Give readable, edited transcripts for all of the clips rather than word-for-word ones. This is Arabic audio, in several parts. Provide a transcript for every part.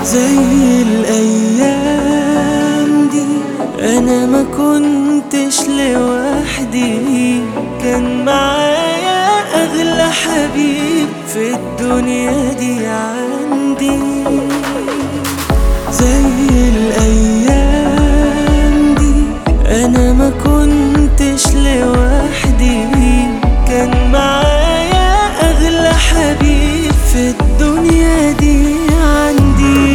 زي الأيام دي أنا ما كنتش لوحدي، كان معايا أغلى حبيب في الدنيا دي عندي. زي الأيام دي أنا ما كنتش لوحدي، كان معايا أغلى حبيب في الدنيا دي عندي.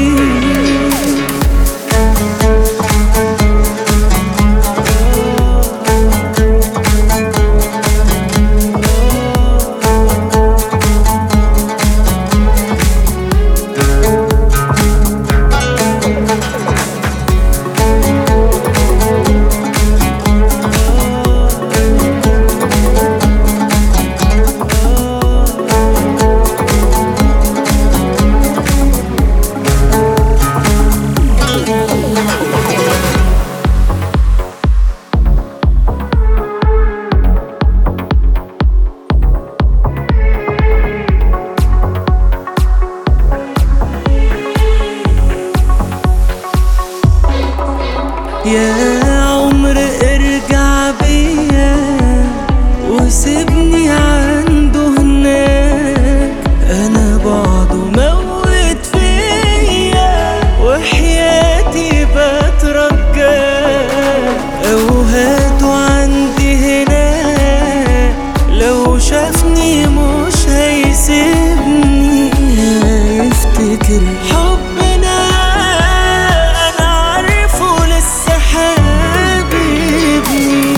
يا عمر ارجع بيا وسيبني عنده هناك، انا بعده موت فيا وحياتي بترجاك، او هاته عندي هناك لو شافني مش هيسيبني، هيفتكر حبنا انا عارفه لسه حبيبي.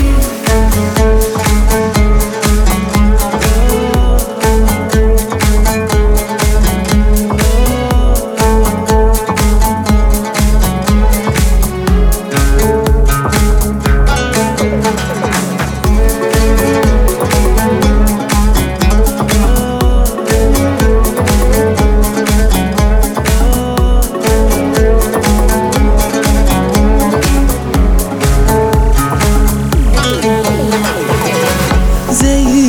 زي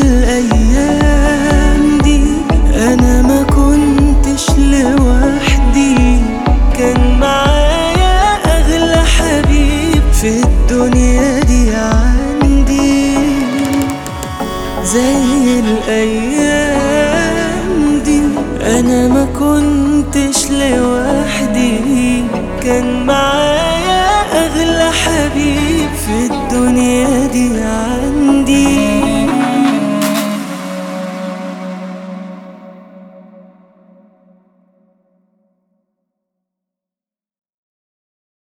الأيام دي أنا ما كنتش لوحدي، كان معايا أغلى حبيب في الدنيا دي عندي. زي الأيام دي أنا ما كنتش لوحدي، كان معايا